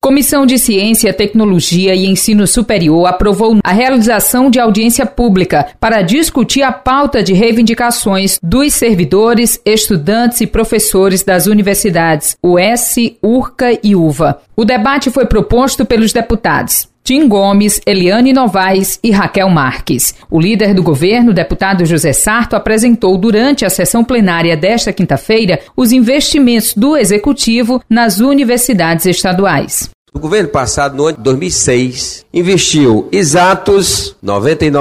Comissão de Ciência, Tecnologia e Ensino Superior aprovou a realização de audiência pública para discutir a pauta de reivindicações dos servidores, estudantes e professores das universidades UES, URCA e UVA. O debate foi proposto pelos deputados Tim Gomes, Eliane Novaes e Raquel Marques. O líder do governo, deputado José Sarto, apresentou durante a sessão plenária desta quinta-feira os investimentos do Executivo nas universidades estaduais. O governo passado, no ano de 2006, investiu exatos R$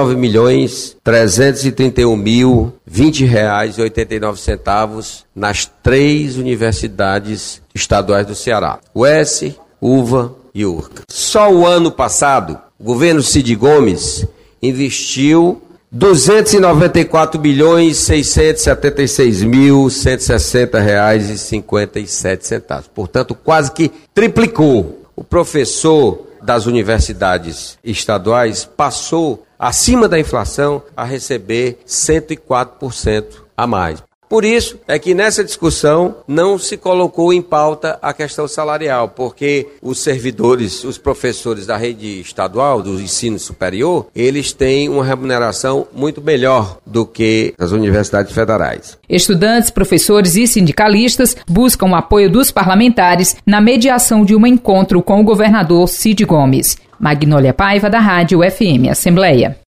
99.331.020,89 nas 3 universidades estaduais do Ceará, UES, UVA e URCA. Só o ano passado, o governo Cid Gomes investiu R$ 294.676.160,57. Portanto, quase que triplicou. O professor das universidades estaduais passou, acima da inflação, a receber 104% a mais. Por isso é que nessa discussão não se colocou em pauta a questão salarial, porque os servidores, os professores da rede estadual, do ensino superior, eles têm uma remuneração muito melhor do que as universidades federais. Estudantes, professores e sindicalistas buscam o apoio dos parlamentares na mediação de um encontro com o governador Cid Gomes. Magnólia Paiva, da Rádio FM Assembleia.